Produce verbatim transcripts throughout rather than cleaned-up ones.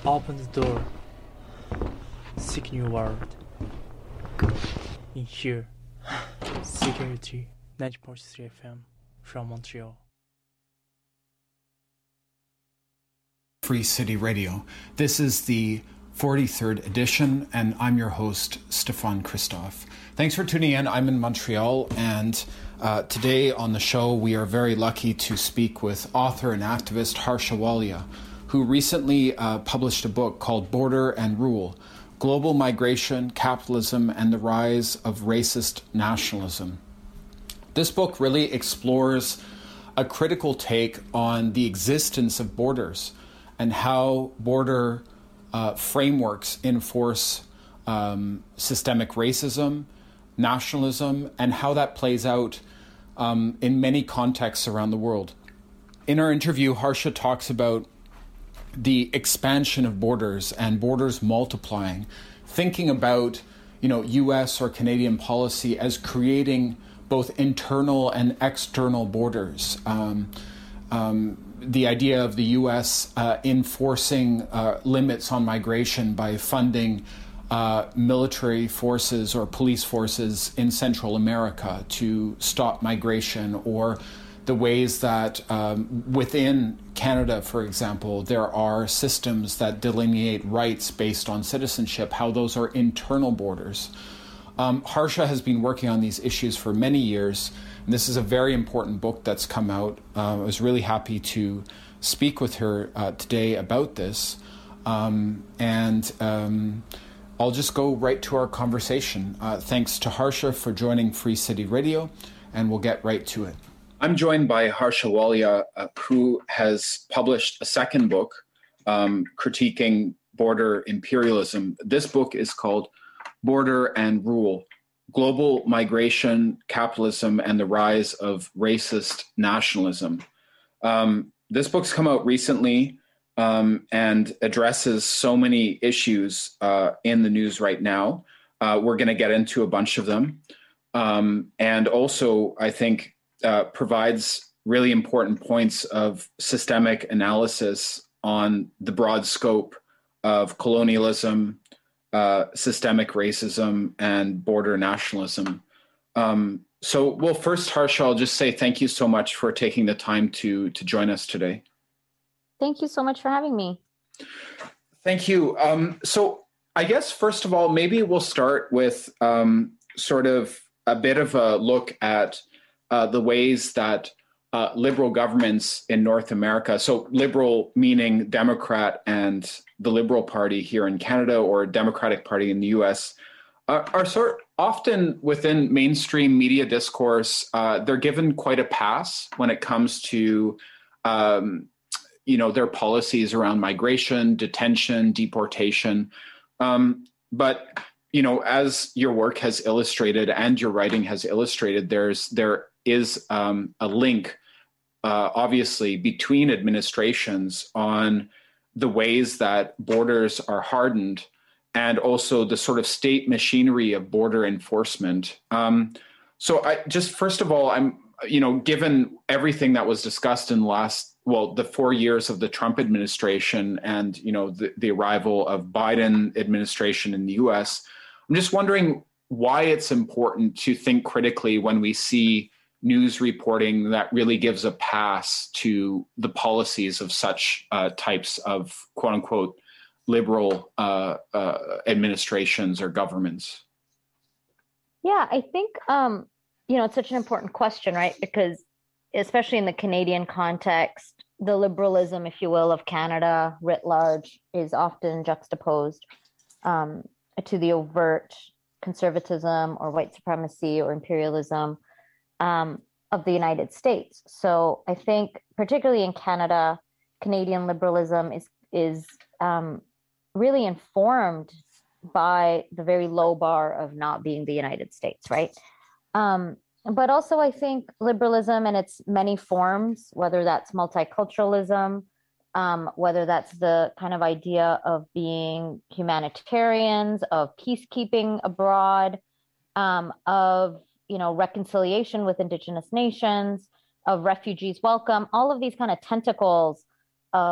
Open the door. Seek new world. In here, Security ninety point three F M from Montreal. Free City Radio. This is the forty-third edition, and I'm your host, Stefan Christoff. Thanks for tuning in. I'm in Montreal, and uh, today on the show, we are very lucky to speak with author and activist Harsha Walia, who recently uh, published a book called Border and Rule: Global Migration, Capitalism, and the Rise of Racist Nationalism. This book really explores a critical take on the existence of borders and how border uh, frameworks enforce um, systemic racism, nationalism, and how that plays out um, in many contexts around the world. In our interview, Harsha talks about the expansion of borders and borders multiplying, thinking about, you know, U S or Canadian policy as creating both internal and external borders. Um, um, the idea of the U S uh, enforcing uh, limits on migration by funding uh, military forces or police forces in Central America to stop migration, or the ways that um, within Canada, for example, there are systems that delineate rights based on citizenship, how those are internal borders. Um, Harsha has been working on these issues for many years, and this is a very important book that's come out. Uh, I was really happy to speak with her uh, today about this, um, and um, I'll just go right to our conversation. Uh, thanks to Harsha for joining Free City Radio, and we'll get right to it. I'm joined by Harsha Walia, uh, who has published a second book um, critiquing border imperialism. This book is called Border and Rule: Global Migration, Capitalism, and the Rise of Racist Nationalism. Um, this book's come out recently um, and addresses so many issues uh, in the news right now. Uh, we're going to get into a bunch of them. Um, and also, I think, Uh, provides really important points of systemic analysis on the broad scope of colonialism, uh, systemic racism, and border nationalism. Um, so, well, first, Harsha, I'll just say thank you so much for taking the time to to join us today. Thank you so much for having me. Thank you. Um, so, I guess, first of all, maybe we'll start with um, sort of a bit of a look at Uh, the ways that uh, liberal governments in North America, so liberal meaning Democrat and the Liberal Party here in Canada, or Democratic Party in the U S, uh, are sort often within mainstream media discourse. Uh, they're given quite a pass when it comes to, um, you know, their policies around migration, detention, deportation. Um, but you know, as your work has illustrated and your writing has illustrated, there's there is um, a link, uh, obviously, between administrations on the ways that borders are hardened, and also the sort of state machinery of border enforcement. Um, so, I just first of all, I'm you know, given everything that was discussed in the last, well, the four years of the Trump administration, and you know, the, the arrival of Biden administration in the U S, I'm just wondering why it's important to think critically when we see news reporting that really gives a pass to the policies of such uh, types of quote unquote liberal uh, uh, administrations or governments. Yeah, I think, um, you know, it's such an important question, right? Because especially in the Canadian context, the liberalism, if you will, of Canada writ large is often juxtaposed um, to the overt conservatism or white supremacy or imperialism um, of the United States. So I think particularly in Canada, Canadian liberalism is is um, really informed by the very low bar of not being the United States, right? Um, but also I think liberalism in its many forms, whether that's multiculturalism, um, whether that's the kind of idea of being humanitarians, of peacekeeping abroad, um, of, you know, reconciliation with Indigenous nations, of refugees welcome, all of these kind of tentacles of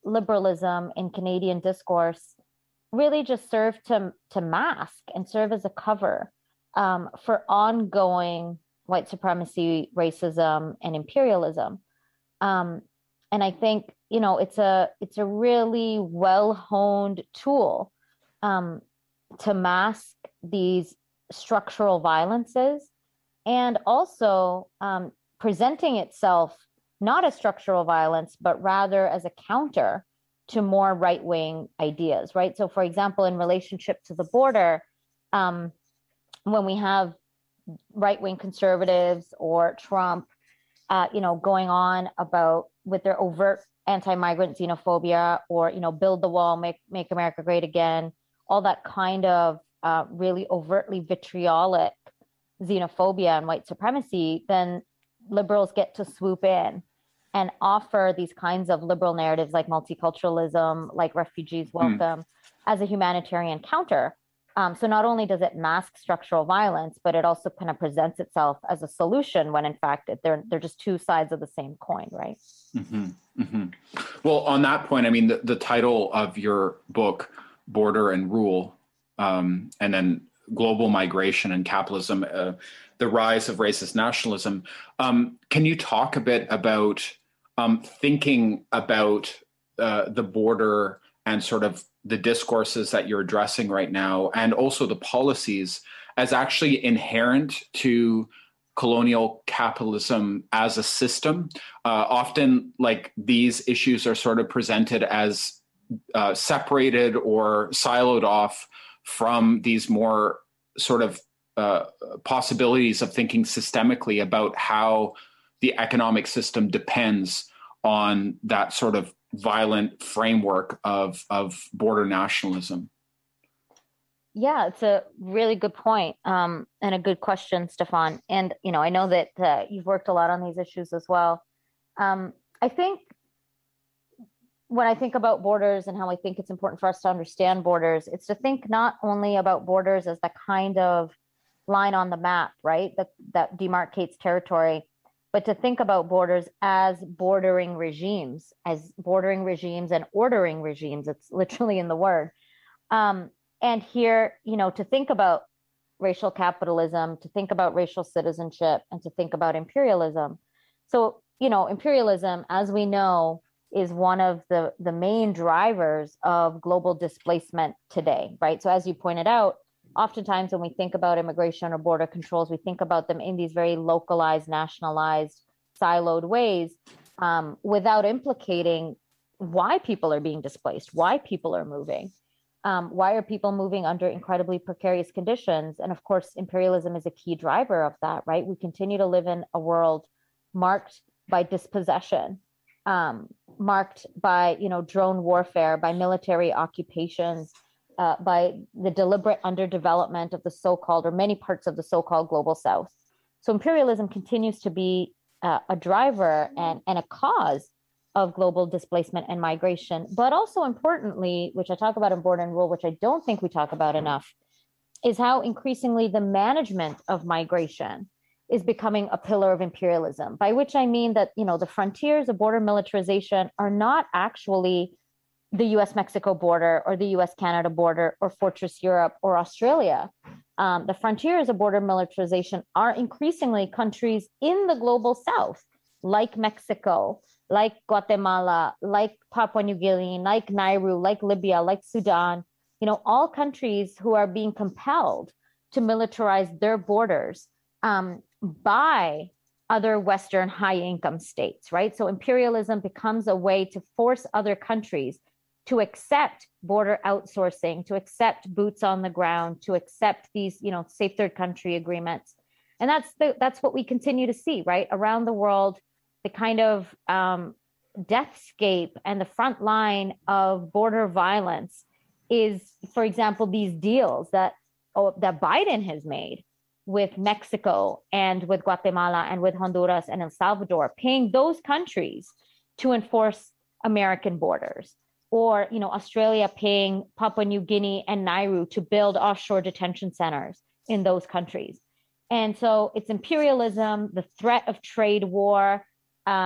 liberalism in Canadian discourse really just serve to, to mask and serve as a cover um, for ongoing white supremacy, racism, and imperialism. Um, and I think, you know, it's a it's a really well-honed tool um, to mask these structural violences, and also um, presenting itself not as structural violence, but rather as a counter to more right-wing ideas, right? So, for example, in relationship to the border, um, when we have right-wing conservatives or Trump, uh, you know, going on about with their overt anti-migrant xenophobia, or, you know, build the wall, make make America great again, all that kind of uh, really overtly vitriolic xenophobia and white supremacy, then liberals get to swoop in and offer these kinds of liberal narratives like multiculturalism, like refugees welcome, mm. as a humanitarian counter. Um, so not only does it mask structural violence, but it also kind of presents itself as a solution when in fact they're they're just two sides of the same coin, right? Mm-hmm. Mm-hmm. Well, on that point, I mean, the, the title of your book, Border and Rule, um, and then Global Migration and Capitalism, uh, the Rise of Racist Nationalism. Um, can you talk a bit about um, thinking about uh, the border and sort of the discourses that you're addressing right now, and also the policies as actually inherent to colonial capitalism as a system? Uh, often, like, these issues are sort of presented as uh, separated or siloed off from these more sort of uh, possibilities of thinking systemically about how the economic system depends on that sort of violent framework of, of border nationalism. Yeah, it's a really good point, um, and a good question, Stefan. And, you know, I know that uh, you've worked a lot on these issues as well. Um, I think when I think about borders and how I think it's important for us to understand borders, it's to think not only about borders as the kind of line on the map, right, that, that demarcates territory, but to think about borders as bordering regimes, as bordering regimes and ordering regimes. It's literally in the word. Um, and here, you know, to think about racial capitalism, to think about racial citizenship, and to think about imperialism. So, you know, imperialism, as we know, is one of the, the main drivers of global displacement today, right? So as you pointed out, oftentimes when we think about immigration or border controls, we think about them in these very localized, nationalized, siloed ways, um, without implicating why people are being displaced, why people are moving, um, why are people moving under incredibly precarious conditions. And of course, imperialism is a key driver of that, right? We continue to live in a world marked by dispossession, um, marked by, you know, drone warfare, by military occupations, Uh, by the deliberate underdevelopment of the so-called, or many parts of the so-called global South. So imperialism continues to be uh, a driver and, and a cause of global displacement and migration. But also importantly, which I talk about in Border and Rule, which I don't think we talk about enough, is how increasingly the management of migration is becoming a pillar of imperialism, by which I mean that, you know, the frontiers of border militarization are not actually the U S Mexico border or the U S Canada border or Fortress Europe or Australia. Um, the frontiers of border militarization are increasingly countries in the global South, like Mexico, like Guatemala, like Papua New Guinea, like Nauru, like Libya, like Sudan, you know, all countries who are being compelled to militarize their borders um, by other Western high income states, right? So imperialism becomes a way to force other countries to accept border outsourcing, to accept boots on the ground, to accept these, you know, safe third country agreements. And that's the, that's what we continue to see, right? Around the world, the kind of um, deathscape and the front line of border violence is, for example, these deals that, oh, that Biden has made with Mexico and with Guatemala and with Honduras and El Salvador, paying those countries to enforce American borders. Or, you know, Australia paying Papua New Guinea and Nauru to build offshore detention centers in those countries. And so it's imperialism, the threat of trade war, um,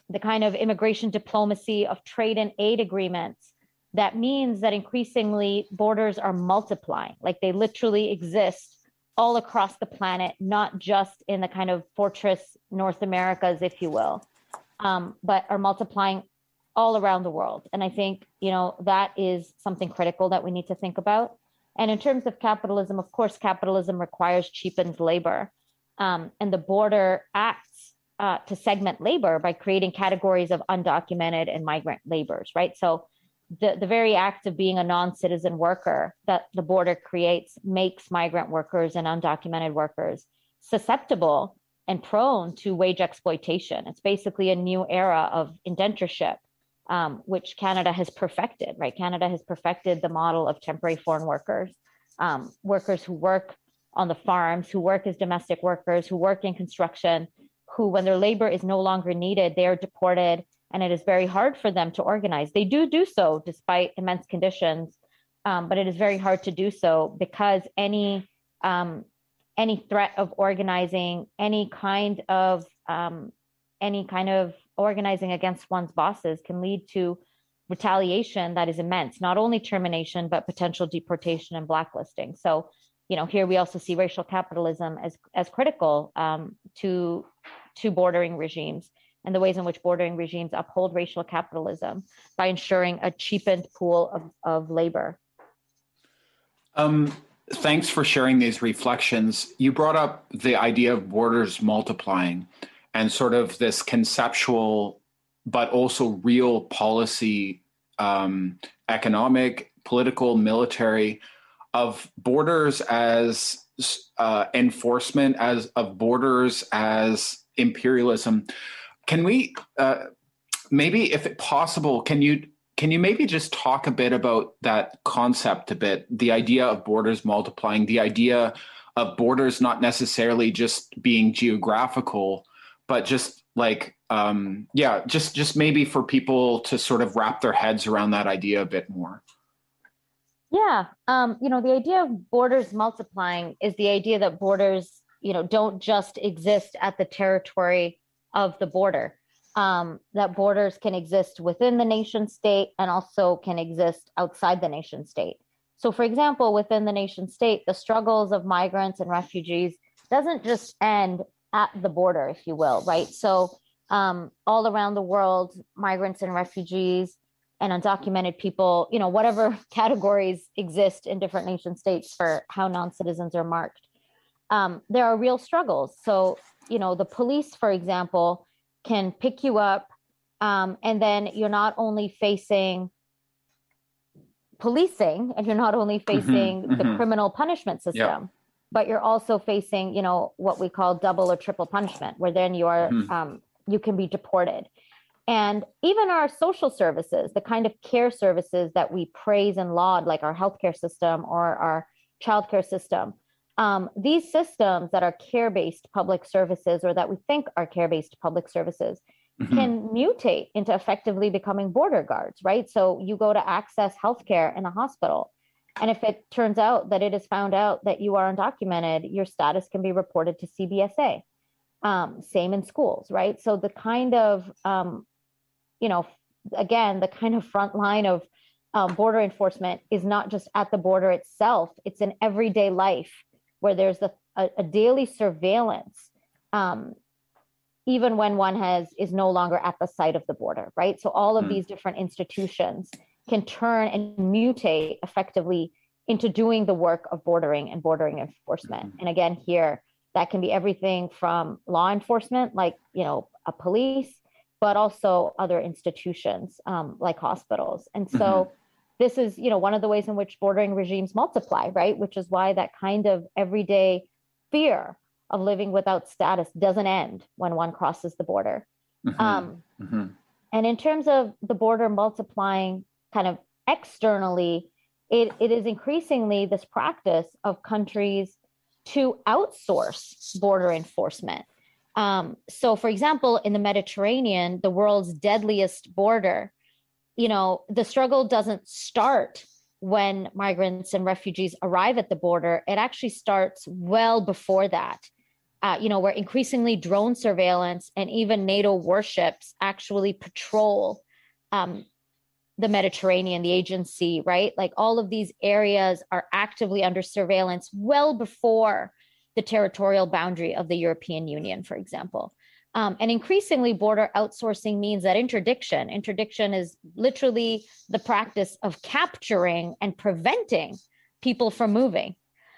the kind of immigration diplomacy of trade and aid agreements, that means that increasingly borders are multiplying, like they literally exist all across the planet, not just in the kind of fortress North Americas, if you will, um, but are multiplying all around the world. And I think, you know, that is something critical that we need to think about. And in terms of capitalism, of course, capitalism requires cheapened labor. Um, and the border acts uh, to segment labor by creating categories of undocumented and migrant laborers, right? So the, the very act of being a non-citizen worker that the border creates makes migrant workers and undocumented workers susceptible and prone to wage exploitation. It's basically a new era of indentureship, um, which Canada has perfected, right? Canada has perfected the model of temporary foreign workers, um, workers who work on the farms, who work as domestic workers, who work in construction, who, when their labor is no longer needed, they are deported, and it is very hard for them to organize. They do do so despite immense conditions, um, but it is very hard to do so because any um, any threat of organizing, any kind of um, any kind of organizing against one's bosses can lead to retaliation that is immense, not only termination, but potential deportation and blacklisting. So, you know, here we also see racial capitalism as as critical um, to to bordering regimes, and the ways in which bordering regimes uphold racial capitalism by ensuring a cheapened pool of, of labor. Um, thanks for sharing these reflections. You brought up the idea of borders multiplying and sort of this conceptual, but also real policy, um, economic, political, military, of borders as uh, enforcement, as of borders as imperialism. Can we uh, maybe, if possible, can you can you maybe just talk a bit about that concept a bit, the idea of borders multiplying, the idea of borders not necessarily just being geographical, but just like, um, yeah, just just maybe for people to sort of wrap their heads around that idea a bit more. Yeah, um, you know, the idea of borders multiplying is the idea that borders, you know, don't just exist at the territory of the border, um, that borders can exist within the nation state and also can exist outside the nation state. So, for example, within the nation state, the struggles of migrants and refugees doesn't just end at the border, if you will, right? So um, all around the world, migrants and refugees and undocumented people, you know, whatever categories exist in different nation states for how non-citizens are marked. Um, there are real struggles. So, you know, the police, for example, can pick you up um, and then you're not only facing policing and you're not only facing mm-hmm, the mm-hmm. criminal punishment system, yep. but you're also facing, you know, what we call double or triple punishment, where then you are, mm-hmm. um, you can be deported. And even our social services, the kind of care services that we praise and laud, like our healthcare system or our childcare system, um, these systems that are care-based public services, or that we think are care-based public services, mm-hmm. can mutate into effectively becoming border guards, right? So you go to access healthcare in a hospital, and if it turns out that it is found out that you are undocumented, your status can be reported to C B S A. Um, same in schools, right? So the kind of um, you know, again, the kind of front line of um, border enforcement is not just at the border itself. It's in everyday life where there's the, a, a daily surveillance, um, even when one has is no longer at the site of the border, right? So all of mm. these different institutions can turn and mutate effectively into doing the work of bordering and bordering enforcement. And again, here, that can be everything from law enforcement, like, you know, a police, but also other institutions um, like hospitals. And so mm-hmm. this is, you know, one of the ways in which bordering regimes multiply, right? Which is why that kind of everyday fear of living without status doesn't end when one crosses the border. Mm-hmm. Um, mm-hmm. And in terms of the border multiplying kind of externally, it, it is increasingly this practice of countries to outsource border enforcement. Um, so, for example, in the Mediterranean, the world's deadliest border, you know, the struggle doesn't start when migrants and refugees arrive at the border. It actually starts well before that. uh, you know, where increasingly drone surveillance and even NATO warships actually patrol um, the Mediterranean, the agency, right? Like all of these areas are actively under surveillance well before the territorial boundary of the European Union, for example. Um, and increasingly, border outsourcing means that interdiction, interdiction is literally the practice of capturing and preventing people from moving.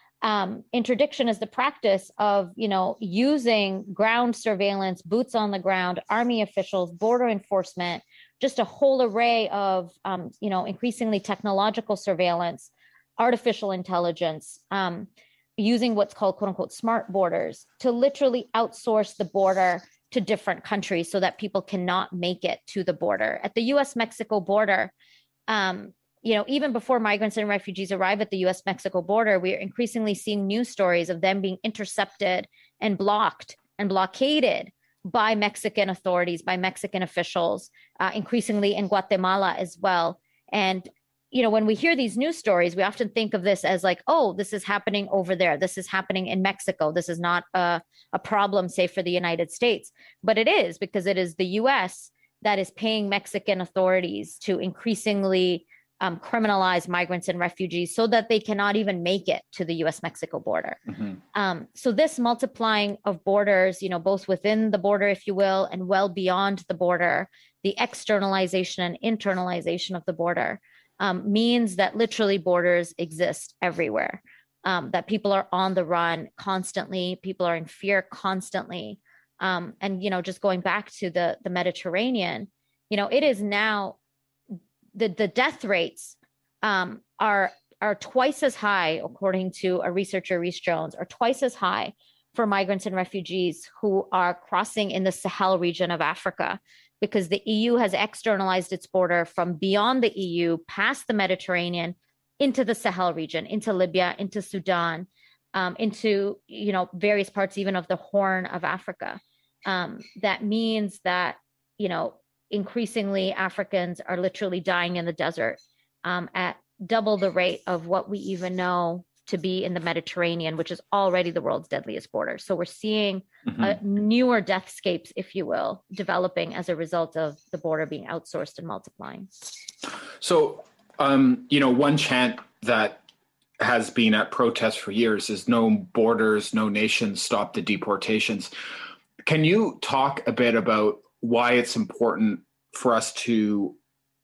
Um, interdiction is the practice of, you know, using ground surveillance, boots on the ground, army officials, border enforcement, just a whole array of, um, you know, increasingly technological surveillance, artificial intelligence, um, using what's called, quote unquote, smart borders to literally outsource the border to different countries so that people cannot make it to the border. At the U S Mexico border, um, you know, even before migrants and refugees arrive at the U S Mexico border, we are increasingly seeing news stories of them being intercepted and blocked and blockaded by Mexican authorities, by Mexican officials, uh, increasingly in Guatemala as well. And, you know, when we hear these news stories, we often think of this as like, oh, this is happening over there. This is happening in Mexico. This is not a, a problem, say, for the United States. But it is, because it is the U S that is paying Mexican authorities to increasingly Um, criminalize migrants and refugees so that they cannot even make it to the U S Mexico border. Mm-hmm. Um, so this multiplying of borders, you know, both within the border, if you will, and well beyond the border, the externalization and internalization of the border um, means that literally borders exist everywhere, um, that people are on the run constantly, people are in fear constantly. Um, and, you know, just going back to the, the Mediterranean, you know, it is now The, the death rates um, are are twice as high, according to a researcher, Rhys Jones, are twice as high for migrants and refugees who are crossing in the Sahel region of Africa, because the E U has externalized its border from beyond the E U, past the Mediterranean, into the Sahel region, into Libya, into Sudan, um, into, you know, various parts even of the Horn of Africa. Um, that means that, you know, increasingly Africans are literally dying in the desert um, at double the rate of what we even know to be in the Mediterranean, which is already the world's deadliest border. So we're seeing mm-hmm. uh, newer deathscapes, if you will, developing as a result of the border being outsourced and multiplying. So, um, you know, one chant that has been at protests for years is no borders, no nations, stop the deportations. Can you talk a bit about why it's important for us to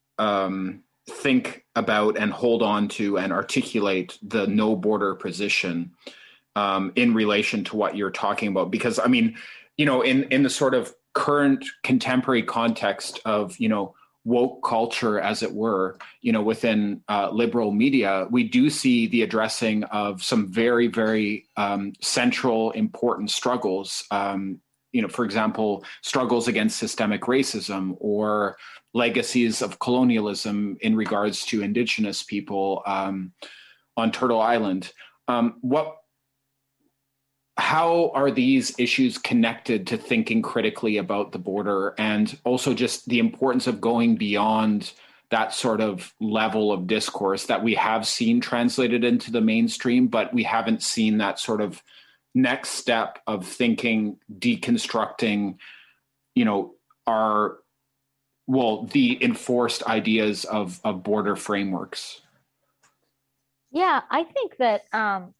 um, think about and hold on to and articulate the no border position um, in relation to what you're talking about? Because, I mean, you know, in, in the sort of current contemporary context of, you know, woke culture, as it were, you know, within uh, liberal media, we do see the addressing of some very, very um, central, important struggles. Um, you know, for example, struggles against systemic racism or legacies of colonialism in regards to indigenous people um, on Turtle Island. Um, what, how are these issues connected to thinking critically about the border, and also just the importance of going beyond that sort of level of discourse that we have seen translated into the mainstream, but we haven't seen that sort of next step of thinking, deconstructing, you know, our, well, the enforced ideas of, of border frameworks? Yeah, I think that um,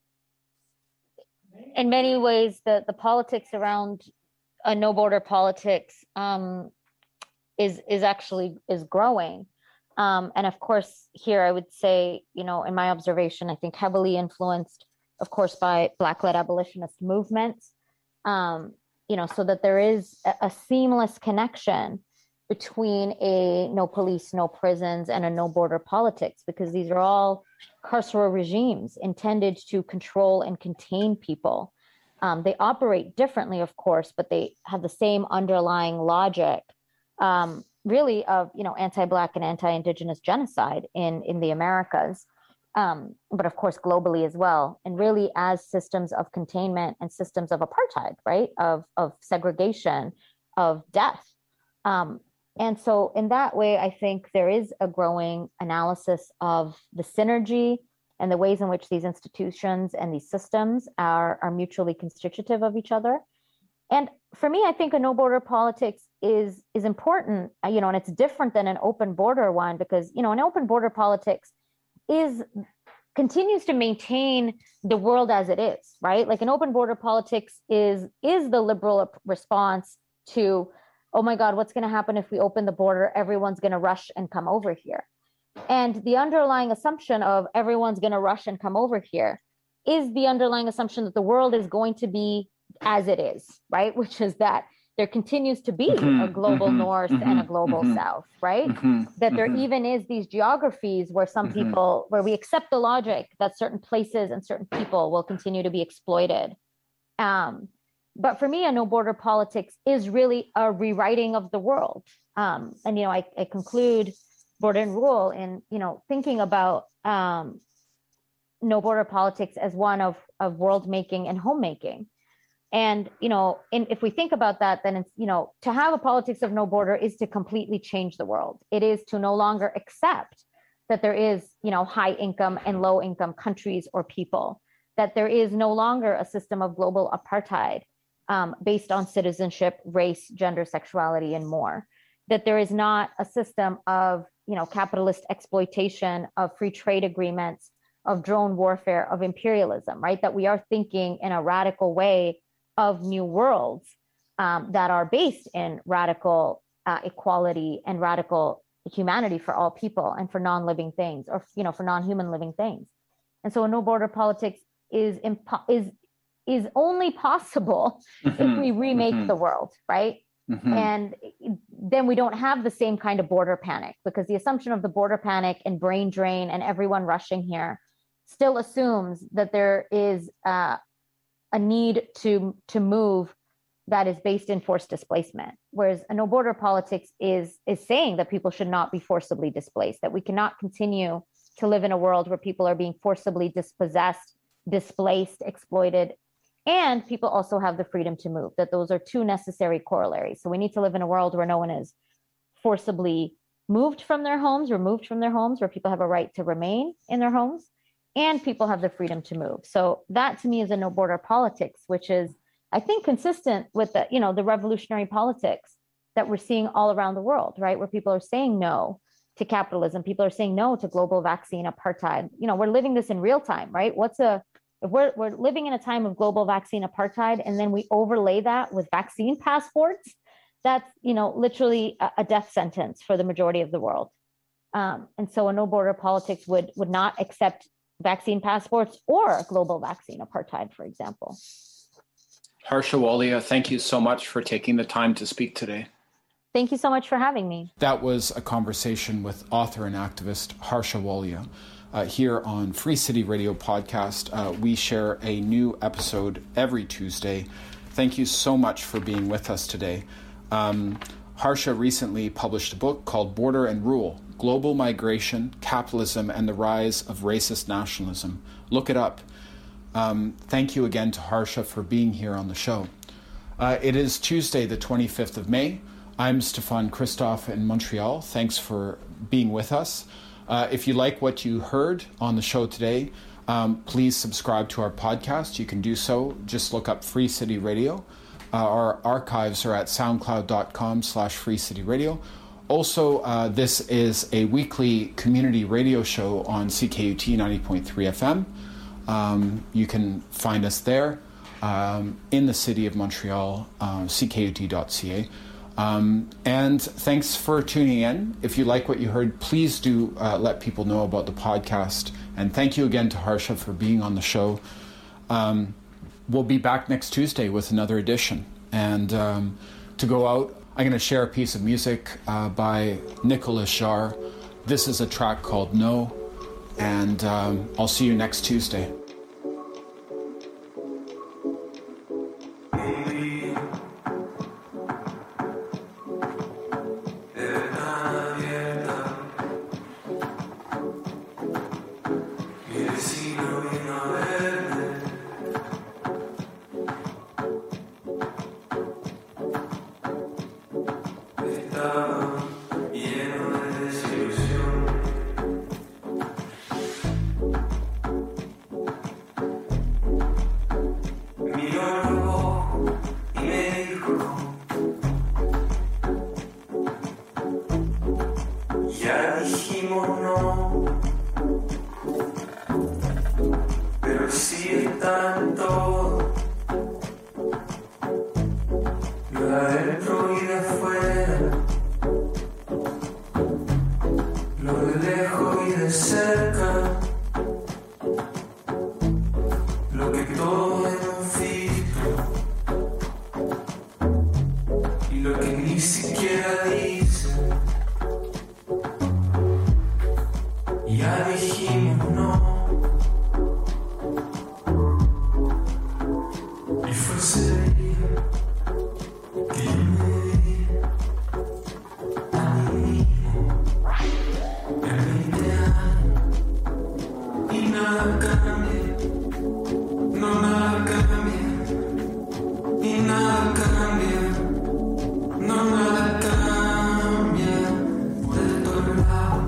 in many ways, the, the politics around a no border politics um, is, is actually is growing. Um, and of course, here I would say, you know, in my observation, I think heavily influenced, of course, by Black-led abolitionist movements, um, you know, so that there is a, a seamless connection between a no police, no prisons, and a no border politics, because these are all carceral regimes intended to control and contain people. Um, they operate differently, of course, but they have the same underlying logic, um, really, of, you know, anti-Black and anti-Indigenous genocide in, in the Americas. Um, but of course, globally as well, and really as systems of containment and systems of apartheid, right? Of, of segregation, of death. Um, and so in that way, I think there is a growing analysis of the synergy and the ways in which these institutions and these systems are, are mutually constitutive of each other. And for me, I think a no border politics is is important, you know, and it's different than an open border one, because, you know, an open border politics is continues to maintain the world as it is, right? Like an open border politics is is the liberal response to, oh my God, what's going to happen if we open the border? Everyone's going to rush and come over here. And the underlying assumption of everyone's going to rush and come over here is the underlying assumption that the world is going to be as it is, right? Which is that there continues to be mm-hmm, a global mm-hmm, north mm-hmm, and a global mm-hmm, south, right? Mm-hmm, that there mm-hmm. even is these geographies where some mm-hmm. people, where we accept the logic that certain places and certain people will continue to be exploited. Um, but for me, a no border politics is really a rewriting of the world. Um, and, you know, I, I conclude Border and Rule in, you know, thinking about um, no border politics as one of, of world making and homemaking. And, you know, in, if we think about that, then it's, you know, to have a politics of no border is to completely change the world. It is to no longer accept that there is, you know, high income and low income countries or people, that there is no longer a system of global apartheid um, based on citizenship, race, gender, sexuality, and more, that there is not a system of, you know, capitalist exploitation, of free trade agreements, of drone warfare, of imperialism, right? That we are thinking in a radical way of new worlds um, that are based in radical uh, equality and radical humanity for all people and for non-living things, or, you know, for non-human living things. And so a no border politics is impo- is is only possible mm-hmm. if we remake mm-hmm. the world, right? Mm-hmm. And then we don't have the same kind of border panic, because the assumption of the border panic and brain drain and everyone rushing here still assumes that there is uh, a need to to move that is based in forced displacement. Whereas a no border politics is is saying that people should not be forcibly displaced, that we cannot continue to live in a world where people are being forcibly dispossessed, displaced, exploited, and people also have the freedom to move, that those are two necessary corollaries. So we need to live in a world where no one is forcibly moved from their homes, removed from their homes, where people have a right to remain in their homes, and people have the freedom to move. So that to me is a no border politics, which is, I think, consistent with the, you know, the revolutionary politics that we're seeing all around the world, right? Where people are saying no to capitalism. People are saying no to global vaccine apartheid. You know, we're living this in real time, right? What's a, if we're, we're living in a time of global vaccine apartheid, and then we overlay that with vaccine passports, that's, you know, literally a, a death sentence for the majority of the world. Um, and so a no border politics would, would not accept vaccine passports or global vaccine apartheid, for example. Harsha Walia, thank you so much for taking the time to speak today. Thank you so much for having me. That was a conversation with author and activist Harsha Walia. Uh, here on Free City Radio Podcast, uh, we share a new episode every Tuesday. Thank you so much for being with us today. Um, Harsha recently published a book called Border and Rule: Global Migration, Capitalism, and the Rise of Racist Nationalism. Look it up. Um, thank you again to Harsha for being here on the show. Uh, it is Tuesday, the twenty-fifth of May. I'm Stefan Christoff in Montreal. Thanks for being with us. Uh, if you like what you heard on the show today, um, please subscribe to our podcast. You can do so. Just look up Free City Radio. Uh, our archives are at soundcloud.com slash Free City Radio. Also, uh, this is a weekly community radio show on C K U T ninety point three F M. Um, you can find us there um, in the city of Montreal, uh, c k u t dot c a. Um, and thanks for tuning in. If you like what you heard, please do uh, let people know about the podcast. And thank you again to Harsha for being on the show. Um, we'll be back next Tuesday with another edition. And um, to go out, I'm going to share a piece of music uh, by Nicolas Jarre. This is a track called No. And um, I'll see you next Tuesday. dijimos no, pero sí está en todo, lo de adentro y de afuera, lo de lejos y de cerca, lo que todo es un filtro y lo que ni siquiera dice. Ya dijimos no, y fue ese día que yo me di a mí mismo en veinte años, y nada cambia, no nada cambia, y nada cambia, no nada cambia, por el otro lado.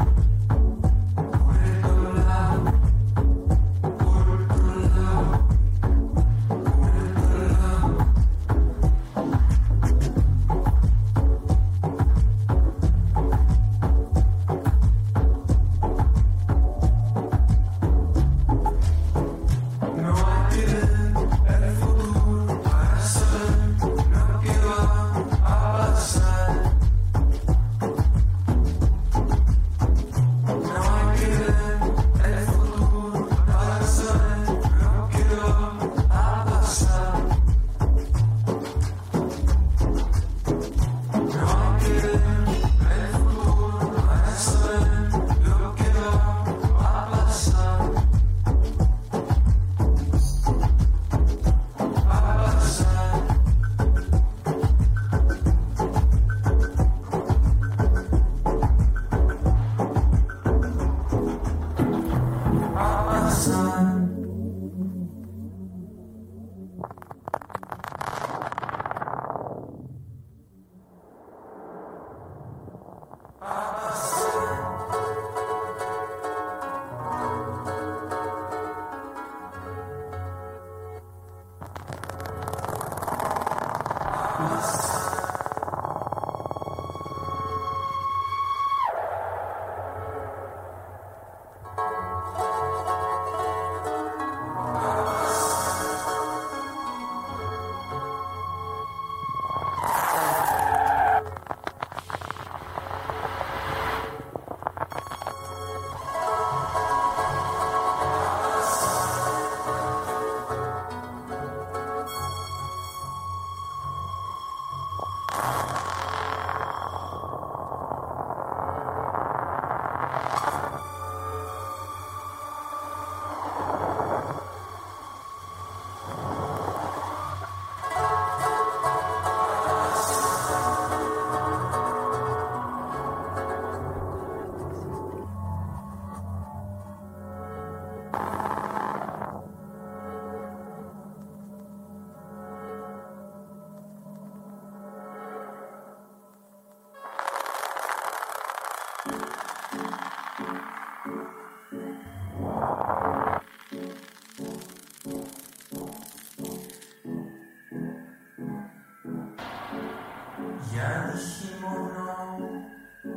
Ya dijimos no,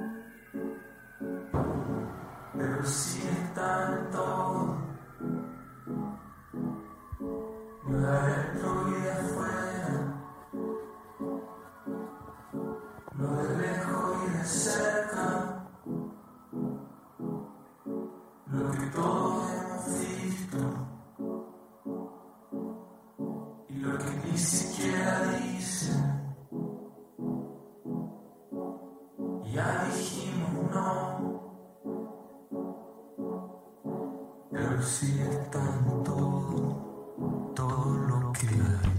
pero sí está en todo, lo de adentro y de afuera, lo de lejos y de cerca, lo que todos hemos visto y lo que ni siquiera dicen. Ya dijimos no, pero sí está en todo, todo lo que hay.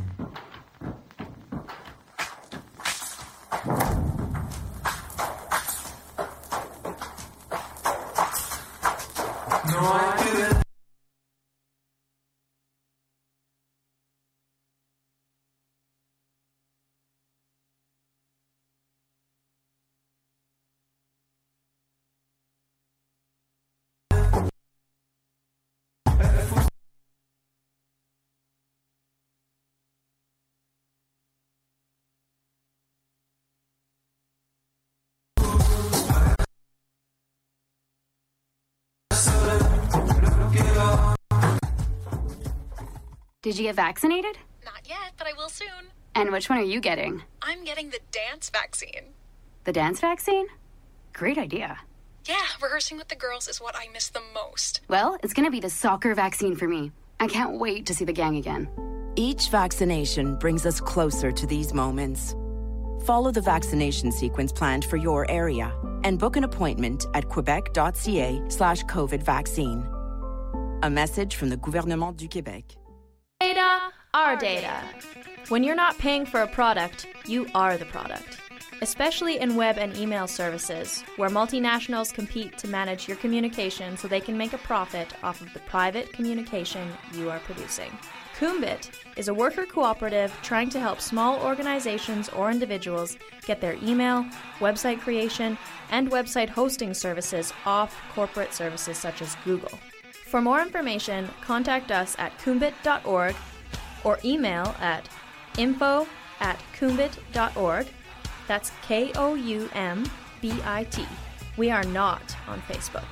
No hay que ver. Did you get vaccinated? Not yet, but I will soon. And which one are you getting? I'm getting the dance vaccine. The dance vaccine? Great idea. Yeah, rehearsing with the girls is what I miss the most. Well, it's going to be the soccer vaccine for me. I can't wait to see the gang again. Each vaccination brings us closer to these moments. Follow the vaccination sequence planned for your area and book an appointment at quebec.ca slash COVID vaccine. A message from the Gouvernement du Québec. Data, our data. When you're not paying for a product, you are the product. Especially in web and email services, where multinationals compete to manage your communication so they can make a profit off of the private communication you are producing. Kumbit is a worker cooperative trying to help small organizations or individuals get their email, website creation, and website hosting services off corporate services such as Google. For more information, contact us at kumbit dot org or email at info at kumbit dot org. That's K O U M B I T. We are not on Facebook.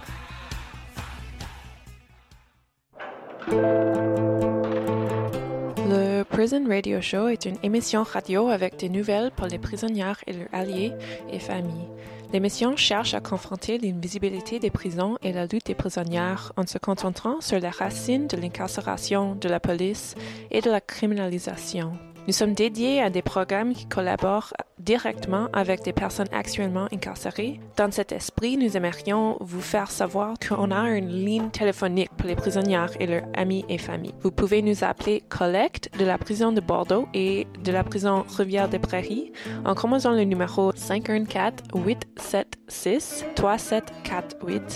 Le Prison Radio Show est une émission radio avec des nouvelles pour les prisonnières et leurs alliés et familles. L'émission cherche à confronter l'invisibilité des prisons et la lutte des prisonnières en se concentrant sur les racines de l'incarcération, de la police et de la criminalisation. Nous sommes dédiés à des programmes qui collaborent directement avec des personnes actuellement incarcérées. Dans cet esprit, nous aimerions vous faire savoir qu'on a une ligne téléphonique pour les prisonnières et leurs amis et familles. Vous pouvez nous appeler Collecte de la prison de Bordeaux et de la prison Rivière-des-Prairies en composant le numéro cinq un quatre, huit sept six, trois sept quatre huit